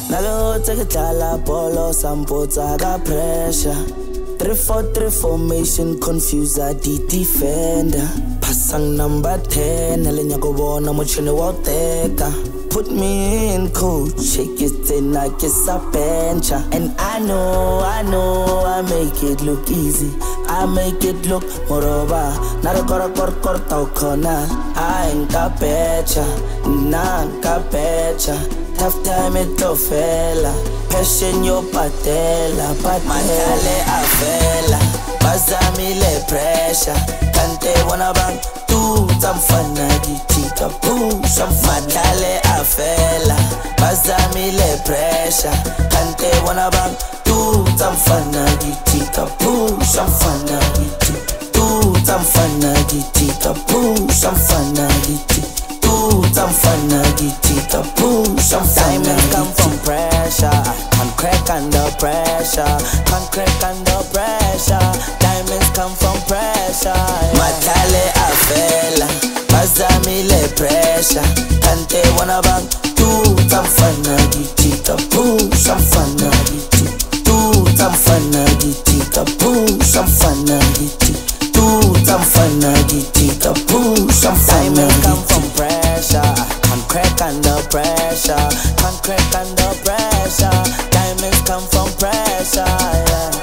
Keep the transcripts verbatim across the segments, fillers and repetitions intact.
Nalo take it la polo sampota got pressure. Three four three formation confuser the defender. Pasang number ten, Elenya go bona mochine wa teka. Put me in, coach, shake it in like it's a bench. And I know, I know, I make it look easy. I make it look moroba. Nara kora kor kor tau kona. I ain't got better, nah, got better. Tough time it to fella. Passion yo patela, but matale a fella. Bazami le pressure. Kante wana bang tu tamfana gitika push. Matale a fella. Bazami le pressure. Kante wana bang tu tamfana gitika push. Amfana giti. Tu tamfana gitika push. Amfana giti. Tamfana gitika push. Diamonds come from pressure. Can't crack under pressure. Can't crack under pressure. Diamonds come from pressure. Matale a fella. Bazami le pressure. Kante wana bang. Tu tamfana gitika push. Amfana giti. Tu tamfana gitika push. Amfana giti. Tu tamfana gitika push. Diamonds come from pressure. Can't crack under pressure. Can't crack under pressure. Diamonds come from pressure. Yeah.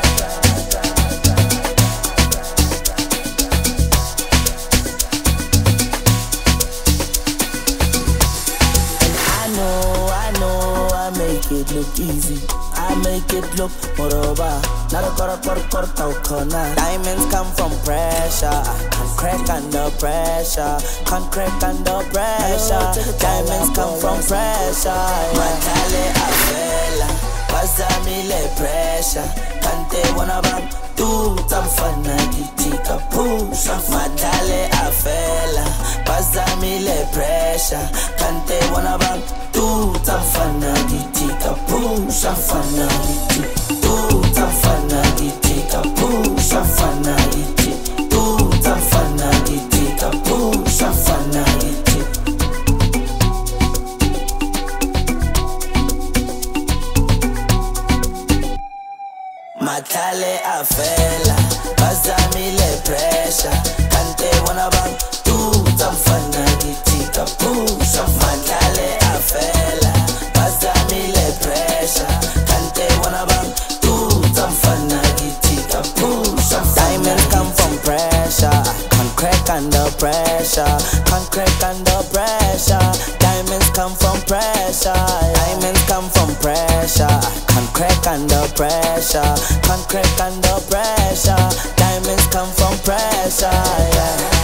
And I know, I know, I make it look easy. I make it look moroba. Nara kora kor kor tau kona. Diamonds come from pressure. Can't crack under pressure. Can't crack under pressure. Diamonds come from pressure. Matale a fella. Bazami le pressure. Kante wana bang. Tu tamfana gitika push. Matale a fella. Bazami le pressure. Kante wana bang. Tu tamfana gitika push. Amfana giti. Tu tamfana gitika push. Amfana giti. Tu tamfana gitika push. Amfana giti. Matale a fella. Bazami le pressure. Kante wana bang. Tu tamfana gitika push. Matale a fella. Bazami le pressure. Kante wana bang. Tu tamfana gitika push. Diamonds come from pressure. Can't crack under pressure. Can't crack under pressure. Diamonds come from pressure. Diamonds come from pressure. Can't crack under pressure. Can't crack under pressure. Diamonds come from pressure. Yeah.